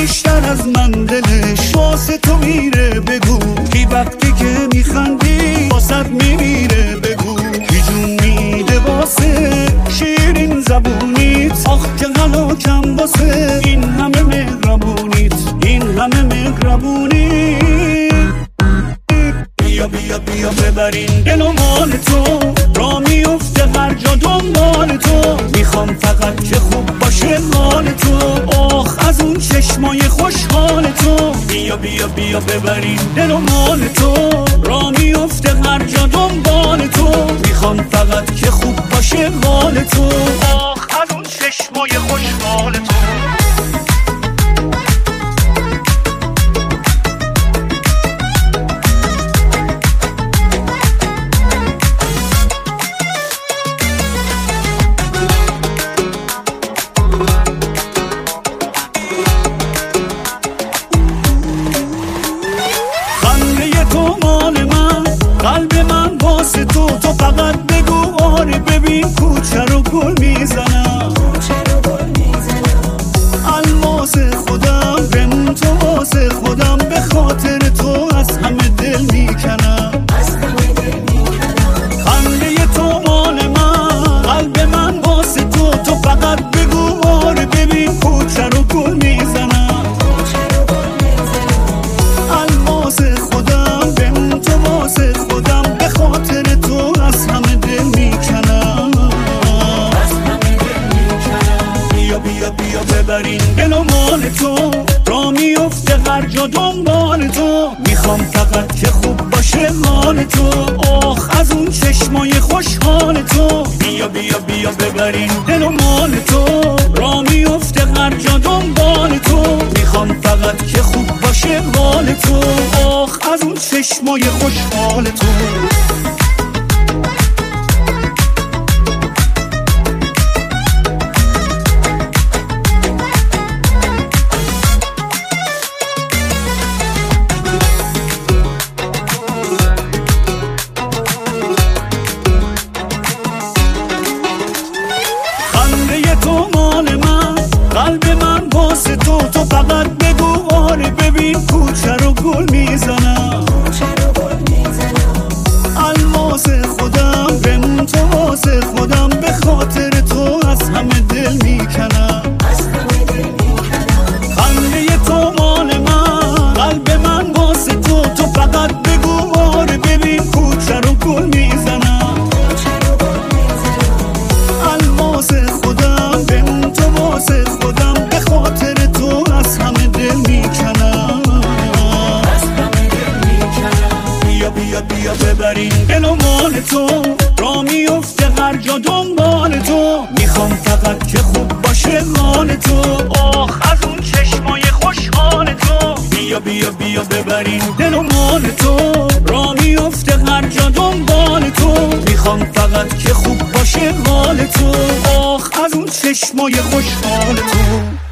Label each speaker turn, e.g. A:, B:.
A: بیشتر از من دلش واسه تو میره بگو کی وقتی که میخندی واسه میمیره بگو کی جون میده واسه شیرین زبونیت آخ که هلاکم واسه این همه مهربونیت این همه مهربونیت بیا بیا بیا ببرین دل و مال تو را میفته هر جا دنبال تو میخوام فقط که خوب باشه حال تو آخ از اون چشمای خوشحال تو بیا بیا بیا ببرین دل و مال تو را میفته هر جا دنبال تو میخوام فقط که خوب باشه حال تو آخ از اون چشمای خوشحال تو قلب من واسه تو فقط بگو آره ببین کوچه رو گل میزنم الماس خودم بمون تو واسه خودم به خاطر تو از همه دل میکنم خنده تو مال من قلب من واسه تو فقط بگو آره ببین کوچه رو گل میزنم الماس خودم بمون تو واسه خودم به خاطر تو از همه دل میکنم بیا بیا بیا ببرین دل و مال تو را میفته هر جا دنبال تو میخوام فقط که خوب باشه حال تو آخ از اون چشمای خوشحال تو بیا بیا بیا ببرین دل و مال تو را میفته هر جا دنبال تو میخوام فقط که خوب باشه حال تو آخ از اون چشمای خوشحال تو تو مال من قلب من واسه تو فقط بگو آره ببین کوچه رو گل میزنم الماس خودم بمون تو واسه خودم به خاطر تو از همه دل میکنم خنده تو مال من قلب من واسه تو فقط بگو آره ببین کوچه رو گل میزنم الماس خودم بمون تو واسه خودم به خاطر تو از همه دل میکنم بیا بیا بیا ببرین دل و مال تو را میفته هر جا دنبال تو میخوام فقط که خوب باشه حال تو آخ از اون چشمای خوشحال تو بیا بیا بیا ببرین دل و مال تو را میفته هر جا دنبال تو میخوام فقط که خوب باشه حال تو آخ از اون چشمای خوشحال تو